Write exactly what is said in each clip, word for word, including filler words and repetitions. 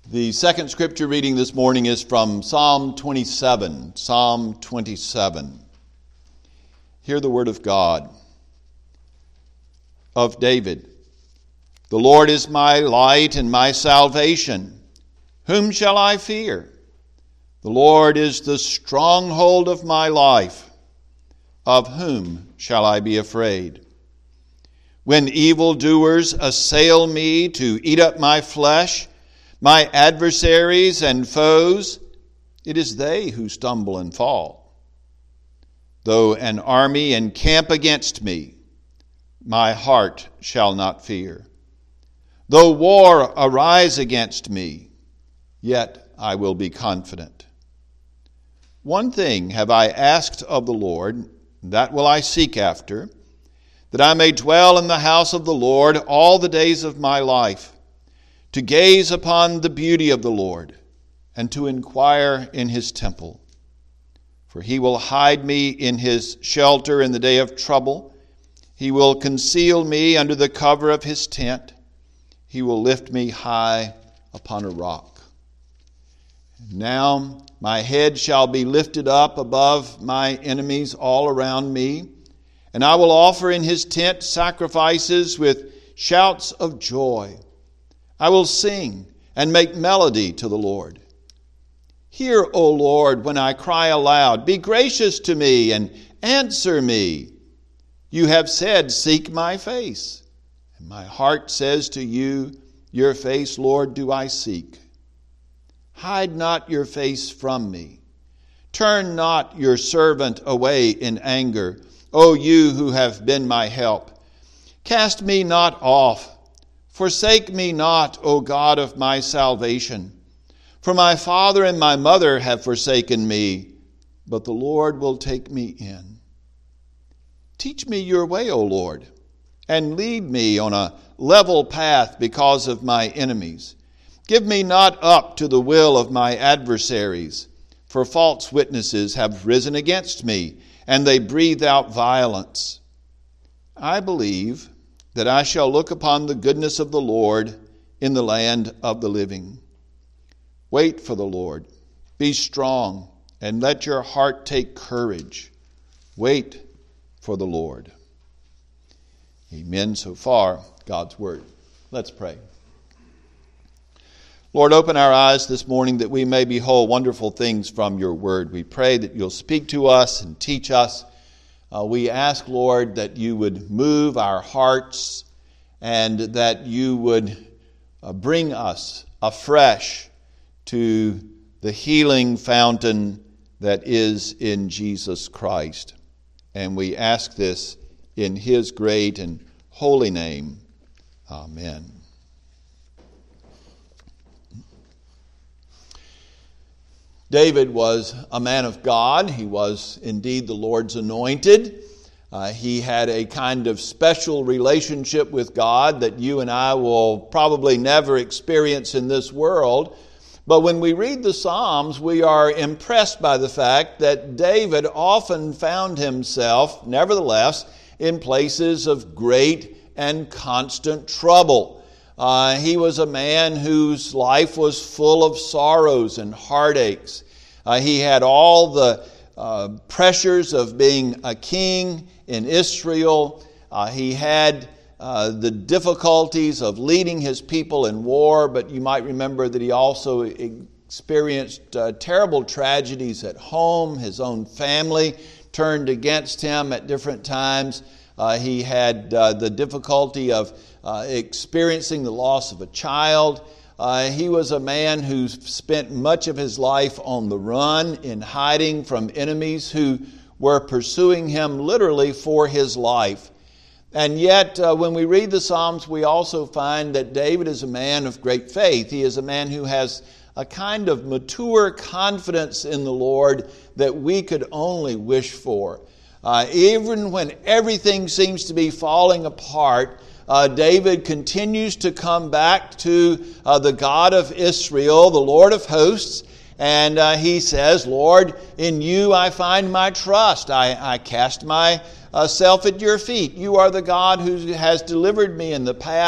The second scripture reading this morning is from Psalm twenty-seven. Psalm twenty-seven. Hear the word of God. Of David. The Lord is my light and my salvation. Whom shall I fear? The Lord is the stronghold of my life. Of whom shall I be afraid? When evildoers assail me to eat up my flesh, my adversaries and foes, it is they who stumble and fall. Though an army encamp against me, my heart shall not fear. Though war arise against me, yet I will be confident. One thing have I asked of the Lord, that will I seek after, that I may dwell in the house of the Lord all the days of my life, to gaze upon the beauty of the Lord, and to inquire in his temple. For he will hide me in his shelter in the day of trouble. He will conceal me under the cover of his tent. He will lift me high upon a rock. Now my head shall be lifted up above my enemies all around me, and I will offer in his tent sacrifices with shouts of joy. I will sing and make melody to the Lord. Hear, O Lord, when I cry aloud. Be gracious to me and answer me. You have said, seek my face. And my heart says to you, your face, Lord, do I seek. Hide not your face from me. Turn not your servant away in anger, O you who have been my help. Cast me not off. Forsake me not, O God of my salvation. For my father and my mother have forsaken me, but the Lord will take me in. Teach me your way, O Lord, and lead me on a level path because of my enemies. Give me not up to the will of my adversaries, for false witnesses have risen against me, and they breathe out violence. I believe that I shall look upon the goodness of the Lord in the land of the living. Wait for the Lord. Be strong, and let your heart take courage. Wait for the Lord. Amen. So far, God's word. Let's pray. Lord, open our eyes this morning that we may behold wonderful things from your word. We pray that you'll speak to us and teach us. Uh, we ask, Lord, that you would move our hearts and that you would uh, bring us afresh to the healing fountain that is in Jesus Christ. And we ask this in his great and holy name. Amen. David was a man of God. He was indeed the Lord's anointed. Uh, he had a kind of special relationship with God that you and I will probably never experience in this world. But when we read the Psalms, we are impressed by the fact that David often found himself, nevertheless, in places of great and constant trouble. Uh, he was a man whose life was full of sorrows and heartaches. Uh, he had all the uh, pressures of being a king in Israel. Uh, he had uh, the difficulties of leading his people in war, but you might remember that he also experienced uh, terrible tragedies at home. His own family turned against him at different times. Uh, he had uh, the difficulty of Uh, experiencing the loss of a child. Uh, he was a man who spent much of his life on the run, in hiding from enemies who were pursuing him literally for his life. And yet, uh, when we read the Psalms, we also find that David is a man of great faith. He is a man who has a kind of mature confidence in the Lord that we could only wish for. Uh, even when everything seems to be falling apart, Uh, David continues to come back to uh, the God of Israel, the Lord of hosts, and uh, he says, Lord, in you I find my trust. I, I cast myself at your feet. You are the God who has delivered me in the path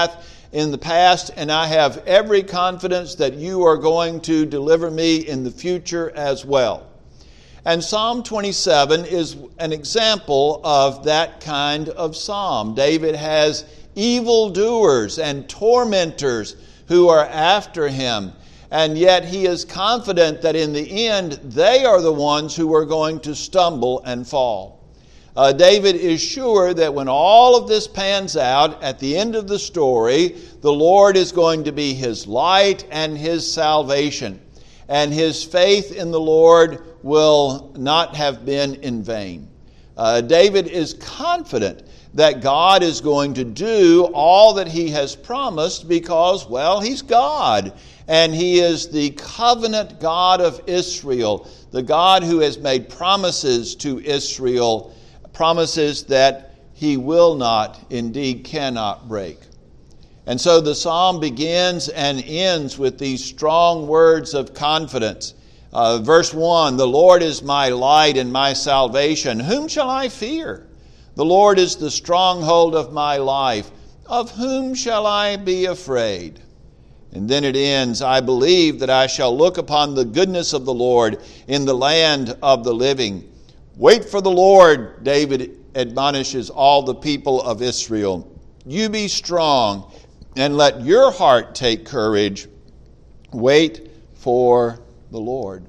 in the past, and I have every confidence that you are going to deliver me in the future as well. And Psalm twenty-seven is an example of that kind of psalm. David has evildoers and tormentors who are after him, and yet he is confident that in the end they are the ones who are going to stumble and fall. Uh, David is sure that when all of this pans out, at the end of the story, the Lord is going to be his light and his salvation. And his faith in the Lord will not have been in vain. Uh, David is confident that God is going to do all that he has promised because, well, he's God. And he is the covenant God of Israel, the God who has made promises to Israel, promises that he will not, indeed cannot break. And so the psalm begins and ends with these strong words of confidence. Uh, verse one, the Lord is my light and my salvation. Whom shall I fear? The Lord is the stronghold of my life. Of whom shall I be afraid? And then it ends, I believe that I shall look upon the goodness of the Lord in the land of the living. Wait for the Lord, David admonishes all the people of Israel. You be strong and let your heart take courage. Wait for the Lord.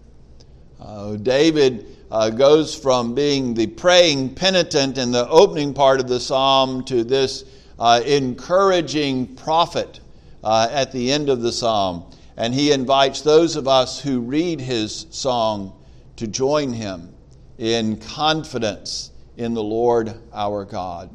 Uh, David uh, goes from being the praying penitent in the opening part of the psalm to this uh, encouraging prophet uh, at the end of the psalm. And he invites those of us who read his song to join him in confidence in the Lord our God.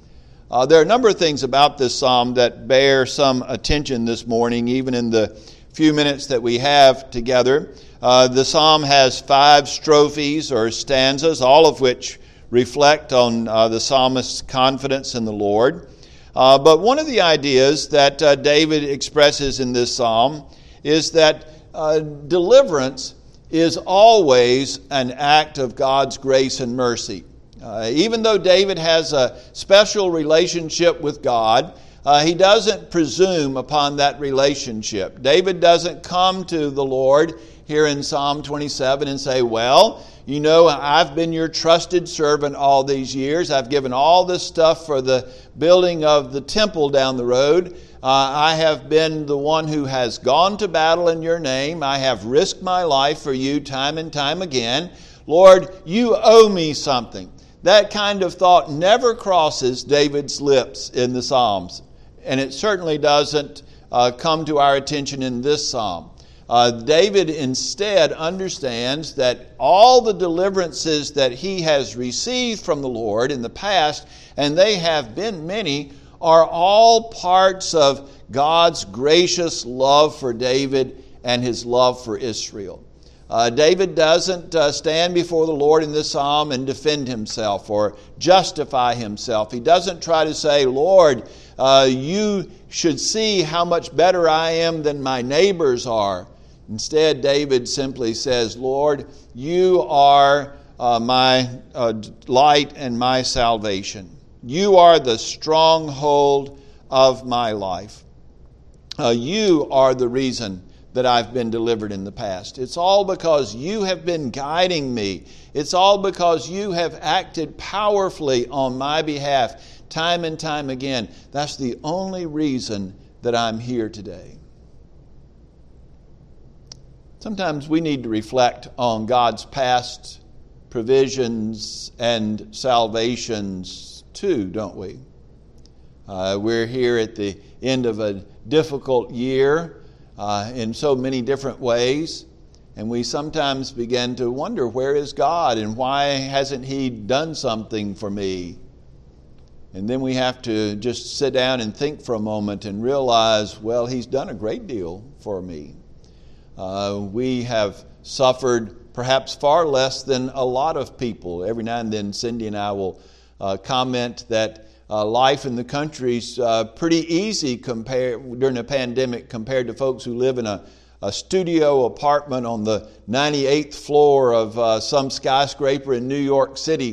Uh, there are a number of things about this psalm that bear some attention this morning, even in the few minutes that we have together. Uh, the psalm has five strophes or stanzas, all of which reflect on uh, the psalmist's confidence in the Lord. Uh, but one of the ideas that uh, David expresses in this psalm is that uh, deliverance is always an act of God's grace and mercy. Uh, even though David has a special relationship with God, uh, he doesn't presume upon that relationship. David doesn't come to the Lord here in Psalm twenty-seven and say, well, you know, I've been your trusted servant all these years. I've given all this stuff for the building of the temple down the road. Uh, I have been the one who has gone to battle in your name. I have risked my life for you time and time again. Lord, you owe me something. That kind of thought never crosses David's lips in the Psalms. And it certainly doesn't uh, come to our attention in this psalm. Uh, David instead understands that all the deliverances that he has received from the Lord in the past, and they have been many, are all parts of God's gracious love for David and his love for Israel. Uh, David doesn't uh, stand before the Lord in this psalm and defend himself or justify himself. He doesn't try to say, Lord, uh, you should see how much better I am than my neighbors are. Instead, David simply says, Lord, you are uh, my uh, light and my salvation. You are the stronghold of my life. Uh, you are the reason that I've been delivered in the past. It's all because you have been guiding me. It's all because you have acted powerfully on my behalf time and time again. That's the only reason that I'm here today. Sometimes we need to reflect on God's past provisions and salvations too, don't we? Uh, we're here at the end of a difficult year uh, in so many different ways, and we sometimes begin to wonder, where is God and why hasn't He done something for me? And then we have to just sit down and think for a moment and realize, well, He's done a great deal for me. Uh, we have suffered perhaps far less than a lot of people. Every now and then Cindy and I will uh, comment that uh, life in the country's uh, pretty easy compared during a pandemic compared to folks who live in a, a studio apartment on the ninety-eighth floor of uh, some skyscraper in New York City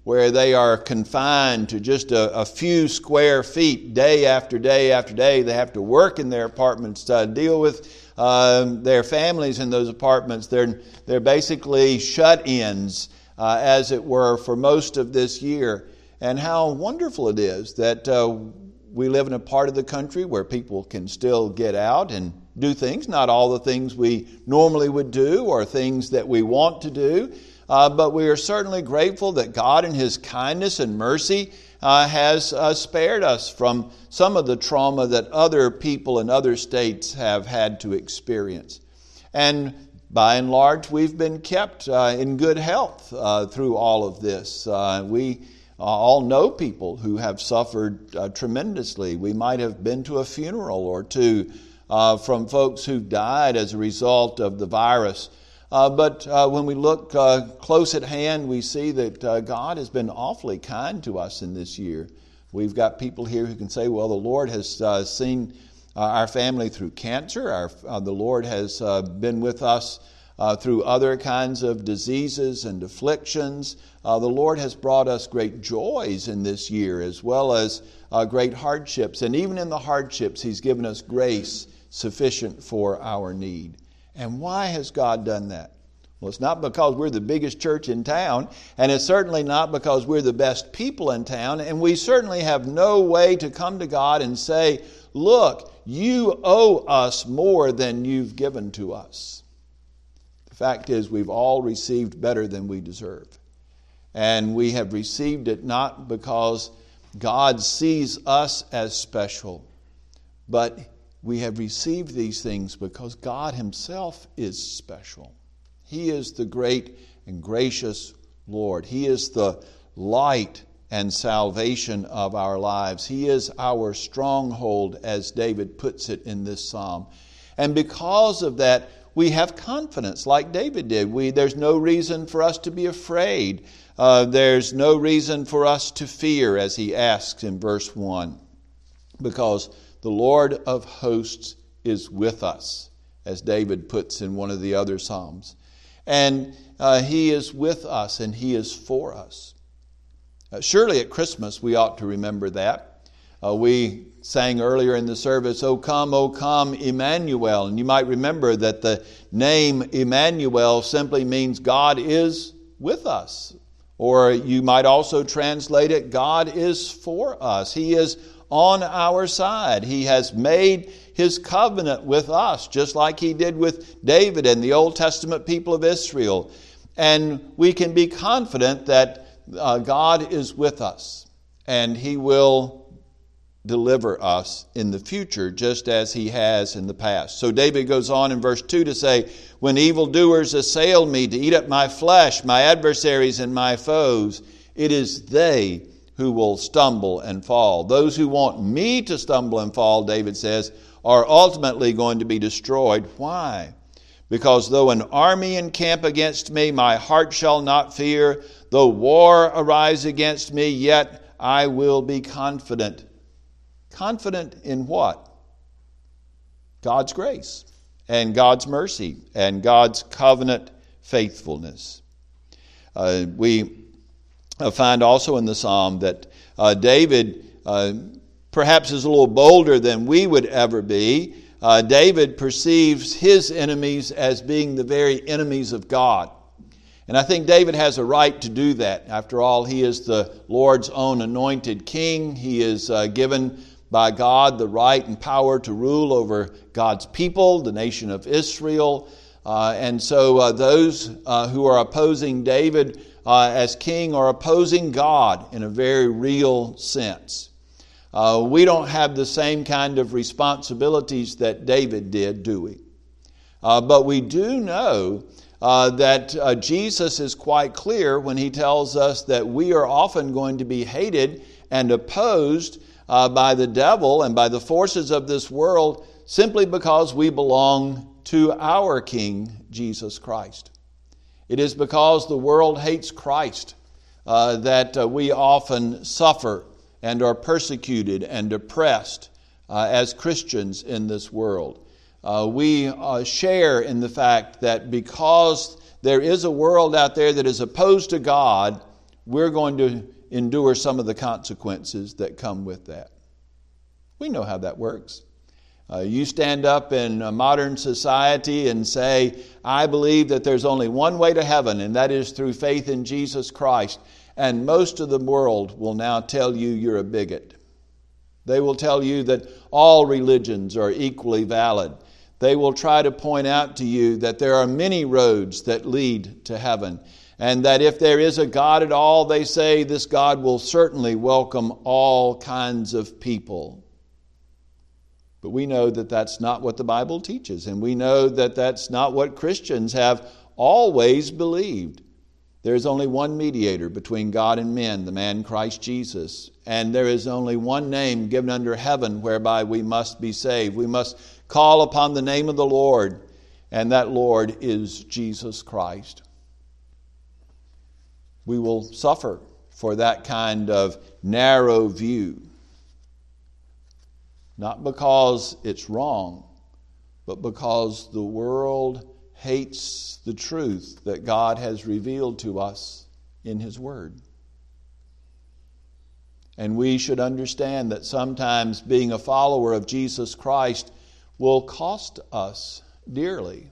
where they are confined to just a, a few square feet day after day after day. They have to work in their apartments to deal with um, their families in those apartments. They're, they're basically shut-ins, uh, as it were, for most of this year. And how wonderful it is that uh, we live in a part of the country where people can still get out and do things. Not all the things we normally would do or things that we want to do. Uh, but we are certainly grateful that God in His kindness and mercy uh, has uh, spared us from some of the trauma that other people in other states have had to experience. And by and large, we've been kept uh, in good health uh, through all of this. Uh, we all know people who have suffered uh, tremendously. We might have been to a funeral or two uh, from folks who died as a result of the virus. Uh, but uh, when we look uh, close at hand, we see that uh, God has been awfully kind to us in this year. We've got people here who can say, well, the Lord has uh, seen uh, our family through cancer. Our, uh, the Lord has uh, been with us uh, through other kinds of diseases and afflictions. Uh, the Lord has brought us great joys in this year, as well as uh, great hardships. And even in the hardships, He's given us grace sufficient for our need. And why has God done that? Well, it's not because we're the biggest church in town, and it's certainly not because we're the best people in town, and we certainly have no way to come to God and say, look, you owe us more than you've given to us. The fact is, we've all received better than we deserve. And we have received it not because God sees us as special, but we have received these things because God Himself is special. He is the great and gracious Lord. He is the light and salvation of our lives. He is our stronghold, as David puts it in this psalm. And because of that, we have confidence like David did. We, there's no reason for us to be afraid. Uh, there's no reason for us to fear, as he asks in verse one, because the Lord of hosts is with us, as David puts in one of the other psalms. And uh, He is with us and He is for us. Uh, surely at Christmas we ought to remember that. Uh, we sang earlier in the service, O come, O come, Emmanuel. And you might remember that the name Emmanuel simply means God is with us. Or you might also translate it, God is for us. He is on our side. He has made His covenant with us, just like He did with David and the Old Testament people of Israel. And we can be confident that uh, God is with us, and He will deliver us in the future, just as He has in the past. So David goes on in verse two to say, when evildoers assail me to eat up my flesh, my adversaries and my foes, it is they who will stumble and fall. Those who want me to stumble and fall, David says, are ultimately going to be destroyed. Why? Because though an army encamp against me, my heart shall not fear. Though war arise against me, yet I will be confident. Confident in what? God's grace and God's mercy and God's covenant faithfulness. Uh, we I find also in the psalm that uh, David uh, perhaps is a little bolder than we would ever be. Uh, David perceives his enemies as being the very enemies of God. And I think David has a right to do that. After all, he is the Lord's own anointed king. He is uh, given by God the right and power to rule over God's people, the nation of Israel. Uh, and so uh, those uh, who are opposing David Uh, as king are opposing God in a very real sense. Uh, we don't have the same kind of responsibilities that David did, do we? Uh, but we do know uh, that uh, Jesus is quite clear when He tells us that we are often going to be hated and opposed uh, by the devil and by the forces of this world simply because we belong to our King, Jesus Christ. It is because the world hates Christ uh, that uh, we often suffer and are persecuted and oppressed uh, as Christians in this world. Uh, we uh, share in the fact that because there is a world out there that is opposed to God, we're going to endure some of the consequences that come with that. We know how that works. Uh, you stand up in a modern society and say, I believe that there's only one way to heaven, and that is through faith in Jesus Christ. And most of the world will now tell you you're a bigot. They will tell you that all religions are equally valid. They will try to point out to you that there are many roads that lead to heaven, and that if there is a God at all, they say this God will certainly welcome all kinds of people. But we know that that's not what the Bible teaches, and we know that that's not what Christians have always believed. There's only one mediator between God and men, the man Christ Jesus. And there is only one name given under heaven whereby we must be saved. We must call upon the name of the Lord, and that Lord is Jesus Christ. We will suffer for that kind of narrow view. Not because it's wrong, but because the world hates the truth that God has revealed to us in His Word. And we should understand that sometimes being a follower of Jesus Christ will cost us dearly.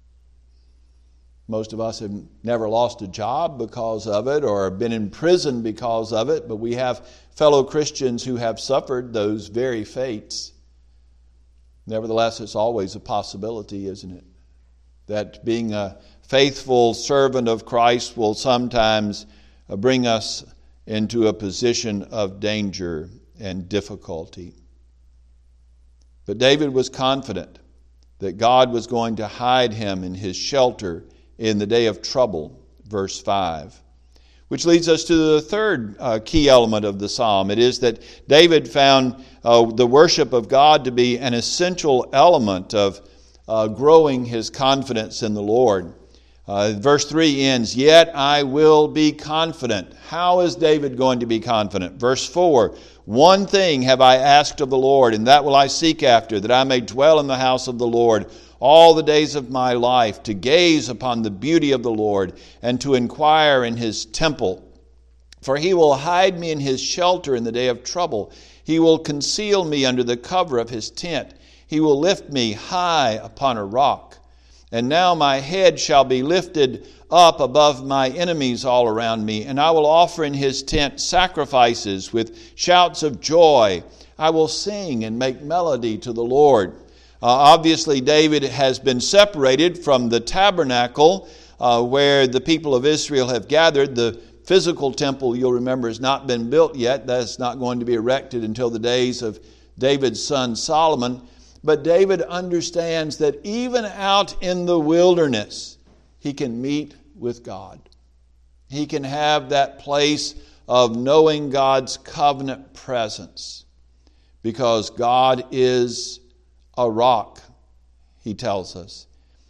Most of us have never lost a job because of it or been in prison because of it, but we have fellow Christians who have suffered those very fates. Nevertheless, it's always a possibility, isn't it? That being a faithful servant of Christ will sometimes bring us into a position of danger and difficulty. But David was confident that God was going to hide him in His shelter in the day of trouble, verse five. Which leads us to the third uh, key element of the psalm. It is that David found uh, the worship of God to be an essential element of uh, growing his confidence in the Lord. Uh, verse three ends, yet I will be confident. How is David going to be confident? Verse four, one thing have I asked of the Lord, and that will I seek after, that I may dwell in the house of the Lord all the days of my life, to gaze upon the beauty of the Lord, and to inquire in His temple. For He will hide me in His shelter in the day of trouble. He will conceal me under the cover of His tent. He will lift me high upon a rock. And now my head shall be lifted up above my enemies all around me, and I will offer in His tent sacrifices with shouts of joy. I will sing and make melody to the Lord. Uh, obviously, David has been separated from the tabernacle uh, where the people of Israel have gathered. The physical temple, you'll remember, has not been built yet. That's not going to be erected until the days of David's son Solomon. But David understands that even out in the wilderness, he can meet with God. He can have that place of knowing God's covenant presence, because God is a rock, he tells us.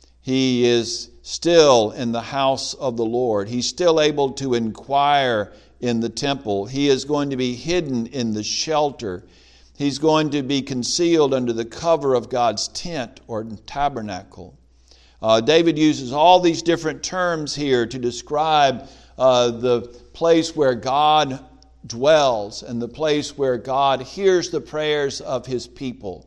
He is still in the house of the Lord. He's still able to inquire in the temple. He is going to be hidden in the shelter. He's going to be concealed under the cover of God's tent or tabernacle. Uh, David uses all these different terms here to describe uh, the place where God dwells and the place where God hears the prayers of His people.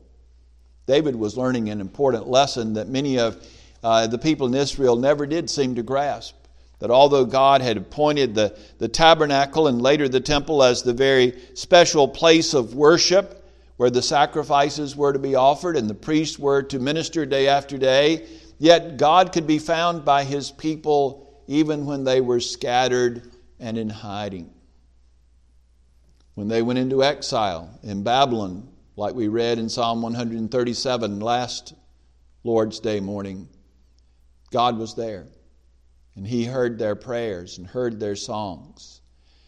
David was learning an important lesson that many of uh, the people in Israel never did seem to grasp. That although God had appointed the, the tabernacle and later the temple as the very special place of worship where the sacrifices were to be offered and the priests were to minister day after day, yet God could be found by His people even when they were scattered and in hiding. When they went into exile in Babylon, like we read in Psalm one thirty-seven last Lord's Day morning, God was there. And He heard their prayers and heard their songs.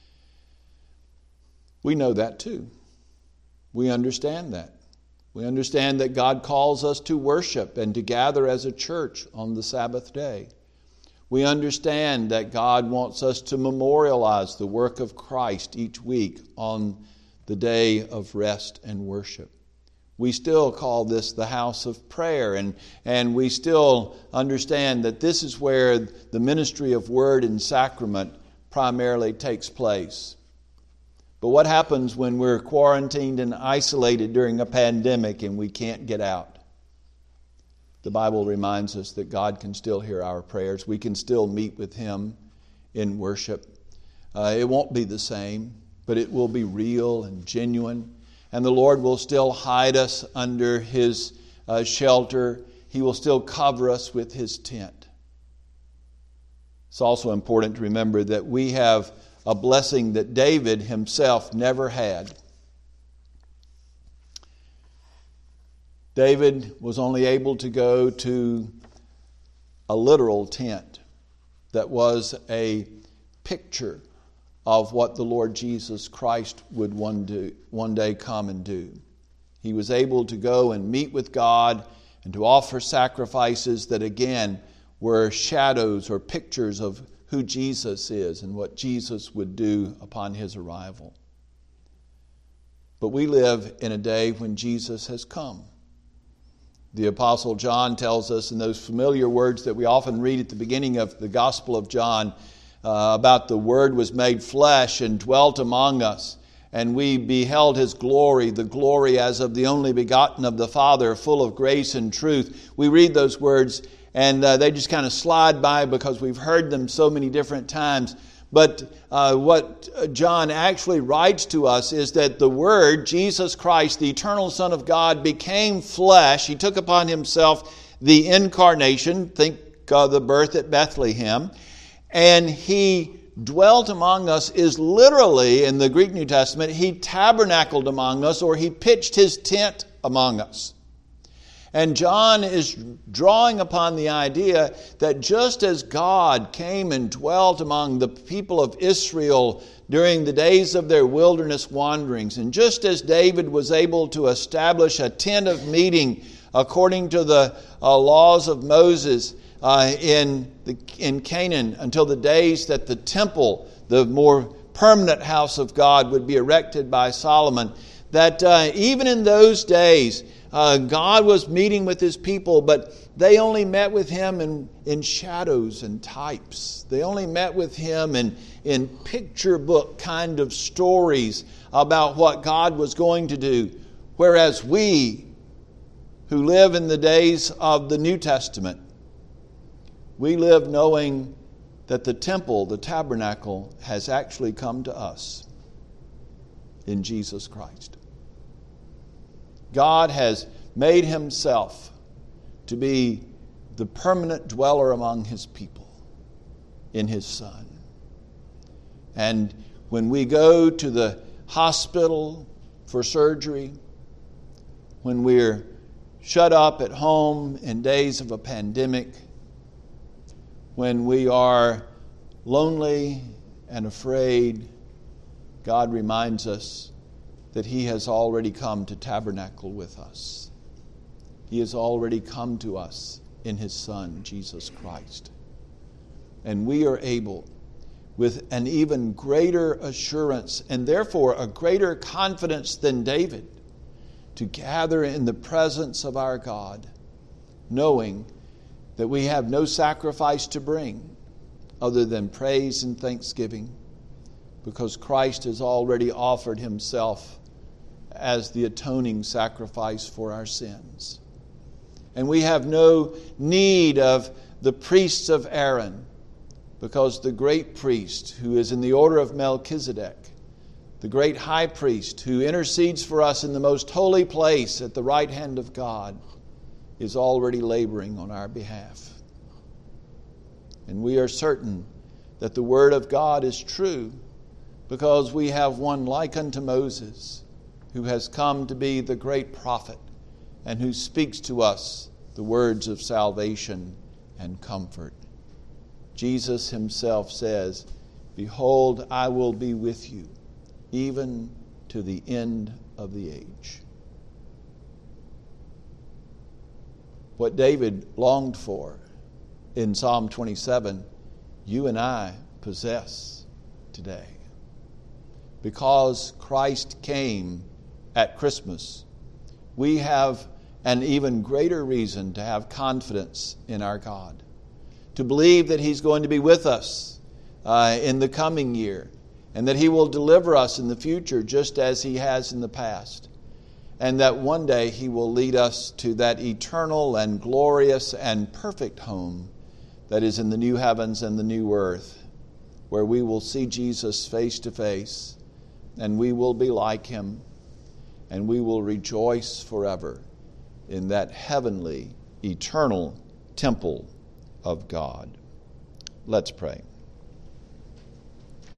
We know that too. We understand that. We understand that God calls us to worship and to gather as a church on the Sabbath day. We understand that God wants us to memorialize the work of Christ each week on the day of rest and worship. We still call this the house of prayer, and, and we still understand that this is where the ministry of word and sacrament primarily takes place. But what happens when we're quarantined and isolated during a pandemic and we can't get out? The Bible reminds us that God can still hear our prayers. We can still meet with Him in worship. Uh, it won't be the same, but it will be real and genuine. And the Lord will still hide us under His uh, shelter. He will still cover us with His tent. It's also important to remember that we have a blessing that David himself never had. David was only able to go to a literal tent that was a picture of what the Lord Jesus Christ would one day, one day come and do. He was able to go and meet with God and to offer sacrifices that again were shadows or pictures of who Jesus is and what Jesus would do upon His arrival. But we live in a day when Jesus has come. The Apostle John tells us in those familiar words that we often read at the beginning of the Gospel of John uh, about the Word was made flesh and dwelt among us, and we beheld His glory, the glory as of the only begotten of the Father, full of grace and truth. We read those words and uh, they just kind of slide by because we've heard them so many different times. But uh, what John actually writes to us is that the Word, Jesus Christ, the eternal Son of God, became flesh. He took upon Himself the incarnation. Think of the birth at Bethlehem. And He dwelt among us is literally, in the Greek New Testament, He tabernacled among us, or He pitched His tent among us. And John is drawing upon the idea that just as God came and dwelt among the people of Israel during the days of their wilderness wanderings, and just as David was able to establish a tent of meeting according to the uh, laws of Moses uh, in, the, in Canaan until the days that the temple, the more permanent house of God, would be erected by Solomon, that uh, even in those days, Uh, God was meeting with His people, but they only met with Him in, in shadows and types. They only met with Him in, in picture book kind of stories about what God was going to do. Whereas we, who live in the days of the New Testament, we live knowing that the temple, the tabernacle, has actually come to us in Jesus Christ. God has made Himself to be the permanent dweller among His people in His Son. And when we go to the hospital for surgery, when we're shut up at home in days of a pandemic, when we are lonely and afraid, God reminds us that He has already come to tabernacle with us. He has already come to us in His Son, Jesus Christ. And we are able, with an even greater assurance and therefore a greater confidence than David, to gather in the presence of our God, knowing that we have no sacrifice to bring other than praise and thanksgiving, because Christ has already offered Himself as the atoning sacrifice for our sins. And we have no need of the priests of Aaron, because the great priest who is in the order of Melchizedek, the great high priest who intercedes for us in the most holy place at the right hand of God, is already laboring on our behalf. And we are certain that the Word of God is true, because we have one like unto Moses, who has come to be the great prophet and who speaks to us the words of salvation and comfort. Jesus Himself says, "Behold, I will be with you, even to the end of the age." What David longed for in Psalm twenty-seven, you and I possess today. Because Christ came at Christmas, we have an even greater reason to have confidence in our God, to believe that He's going to be with us uh, in the coming year, and that He will deliver us in the future just as He has in the past, and that one day He will lead us to that eternal and glorious and perfect home that is in the new heavens and the new earth, where we will see Jesus face to face, and we will be like Him, and we will rejoice forever in that heavenly, eternal temple of God. Let's pray.